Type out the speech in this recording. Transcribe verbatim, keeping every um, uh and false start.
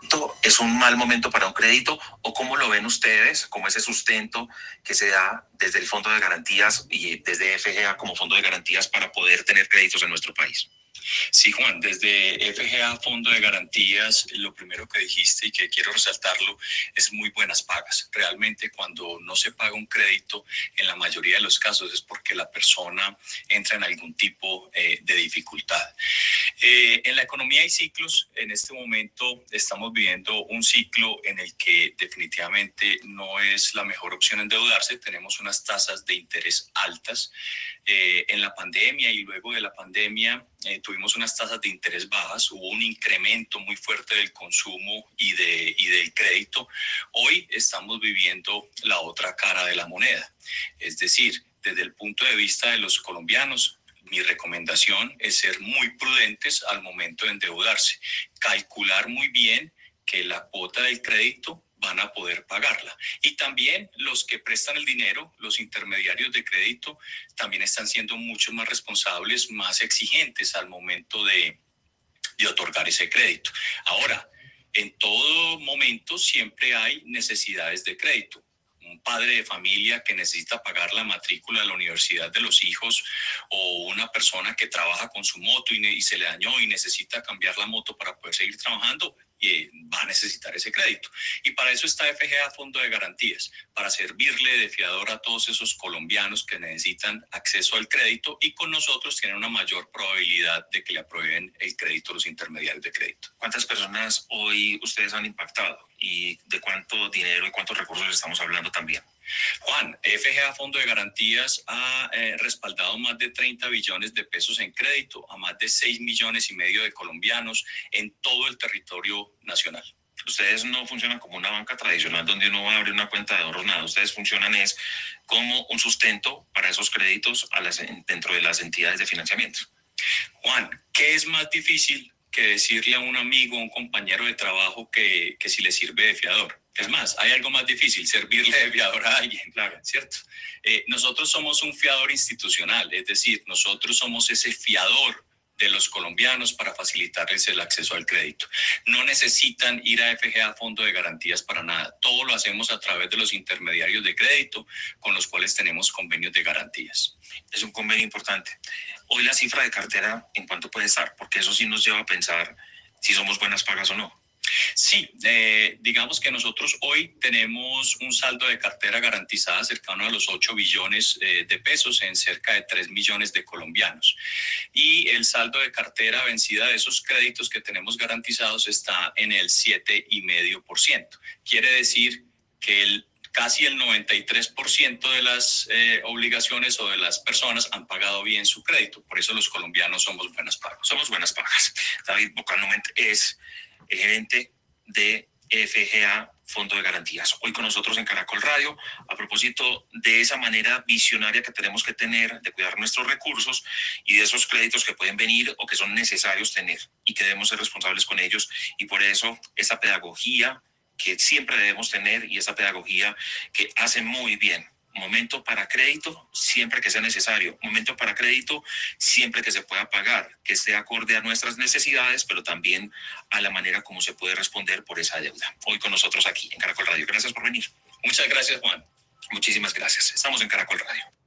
crédito es un mal momento para un crédito o cómo lo ven ustedes, como ese sustento que se da desde el Fondo de Garantías y desde F G A como Fondo de Garantías para poder tener créditos en nuestro país? Sí, Juan, desde F G A Fondo de Garantías, lo primero que dijiste y que quiero resaltarlo es muy buenas pagas. Realmente cuando no se paga un crédito, en la mayoría de los casos es porque la persona entra en algún tipo eh, de dificultad. Eh, en la economía hay ciclos. En este momento estamos viviendo un ciclo en el que definitivamente no es la mejor opción endeudarse. Tenemos unas tasas de interés altas. Eh, en la pandemia y luego de la pandemia eh, tuvimos unas tasas de interés bajas, hubo un incremento muy fuerte del consumo y, de, y del crédito. Hoy estamos viviendo la otra cara de la moneda, es decir, desde el punto de vista de los colombianos, mi recomendación es ser muy prudentes al momento de endeudarse, calcular muy bien que la cuota del crédito van a poder pagarla. Y también los que prestan el dinero, los intermediarios de crédito, también están siendo mucho más responsables, más exigentes al momento de, de otorgar ese crédito. Ahora, en todo momento siempre hay necesidades de crédito. Un padre de familia que necesita pagar la matrícula de la universidad de los hijos, o una persona que trabaja con su moto y, ne- y se le dañó y necesita cambiar la moto para poder seguir trabajando, eh, va a necesitar ese crédito. Y para eso está F G A Fondo de Garantías, para servirle de fiador a todos esos colombianos que necesitan acceso al crédito y con nosotros tienen una mayor probabilidad de que le aprueben el crédito los intermediarios de crédito. ¿Cuántas personas hoy ustedes han impactado y de cuánto dinero y cuántos recursos estamos hablando también? Juan, F G A Fondo de Garantías ha eh, respaldado más de treinta billones de pesos en crédito a más de seis millones y medio de colombianos en todo el territorio nacional. Ustedes no funcionan como una banca tradicional donde uno va a abrir una cuenta de ahorros, nada. Ustedes funcionan es como un sustento para esos créditos a las, dentro de las entidades de financiamiento. Juan, ¿qué es más difícil que decirle a un amigo, a un compañero de trabajo que, que si le sirve de fiador? Es más, hay algo más difícil, servirle de fiador a alguien, claro, ¿cierto? Eh, nosotros somos un fiador institucional, es decir, nosotros somos ese fiador de los colombianos para facilitarles el acceso al crédito. No necesitan ir a F G A Fondo de Garantías para nada. Todo lo hacemos a través de los intermediarios de crédito con los cuales tenemos convenios de garantías. Es un convenio importante. Hoy la cifra de cartera, ¿en cuánto puede estar? Porque eso sí nos lleva a pensar si somos buenas pagas o no. Sí, eh, digamos que nosotros hoy tenemos un saldo de cartera garantizada cercano a los ocho billones eh, de pesos en cerca de tres millones de colombianos. Y el saldo de cartera vencida de esos créditos que tenemos garantizados está en el siete coma cinco por ciento. Quiere decir que el casi el noventa y tres por ciento de las eh, obligaciones o de las personas han pagado bien su crédito. Por eso los colombianos somos buenas pagas. Somos buenas pagas. David Bocanument es el gerente de F G A Fondo de Garantías. Hoy con nosotros en Caracol Radio, a propósito de esa manera visionaria que tenemos que tener de cuidar nuestros recursos y de esos créditos que pueden venir o que son necesarios tener y que debemos ser responsables con ellos. Y por eso esa pedagogía que siempre debemos tener y esa pedagogía que hace muy bien. Momento para crédito siempre que sea necesario. Momento para crédito siempre que se pueda pagar, que esté acorde a nuestras necesidades, pero también a la manera como se puede responder por esa deuda. Hoy con nosotros aquí en Caracol Radio. Gracias por venir. Muchas gracias, Juan. Muchísimas gracias. Estamos en Caracol Radio.